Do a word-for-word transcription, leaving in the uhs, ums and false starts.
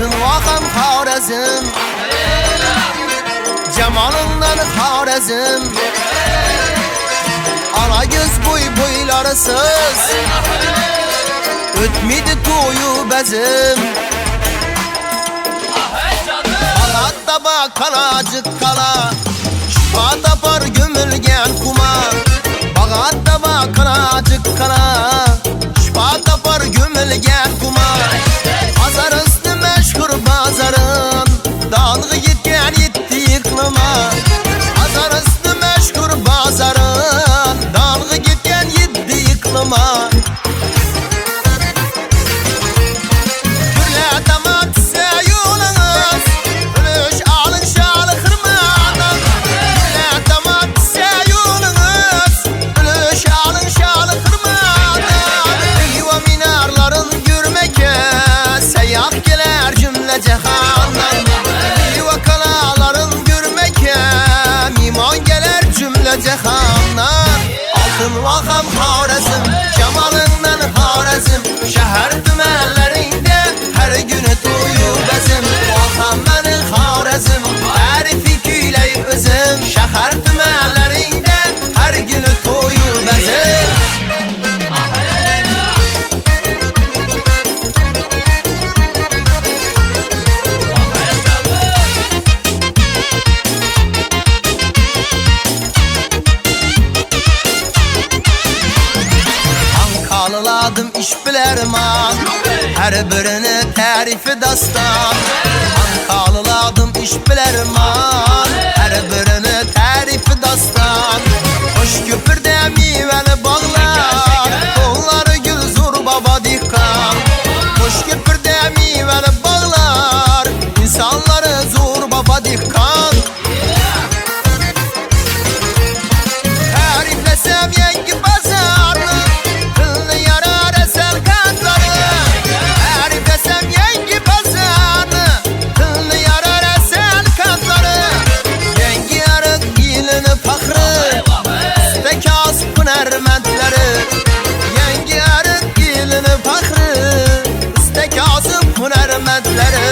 Altın vakam Xorazm, cemalından Xorazm. Ana göz boy boylarısız, ötmedi toyu bezim. Kanatta bak kanacık kala, şifa tapar gömülgen kuma. Bağatta bak kanacık kala, şifa tapar gömülgen kuma. Azar üstü meşhur bazarın, dalgı gitken gitti yıklıma. Azar üstü meşhur bazarın, dalgı gitken gitti yıklıma. Gürle damat tüse yolunuz, ölüş alın şalı kırmadan. Gürle damat tüse yolunuz, ölüş alın şalı kırmadan. Eyva minarların görmeke, seyyah geler cümle cehandan. Eyva kalaların görmeke, miman geler cümle cehandan. Altın vakam Xorazm, cemalından Xorazm. Şehir dümenlerinde her günü toyu bezim. Vakam beni Xorazm, tarifi küyley özüm. Şehir dümenlerinde her günü toyu bezim. Ankalıladım iş bilerman, her birini tarifi dastan. Ankalıladım iş bilerman, her birini tarifi dastan. Hoş köpürde meyveli bağlar, kolları gül zur baba dikkan. Hoş köpürde meyveli bağlar, insanları zur baba dikkan. Tariflesem yengi pazarlı, kıllı yarar esel katları. Tariflesem yengi pazarlı, kıllı yarar esel katları. Yengi yarık ilini fakrı, üstekaz hünermentleri. Yengi yarık ilini fakrı, üstekaz hünermentleri.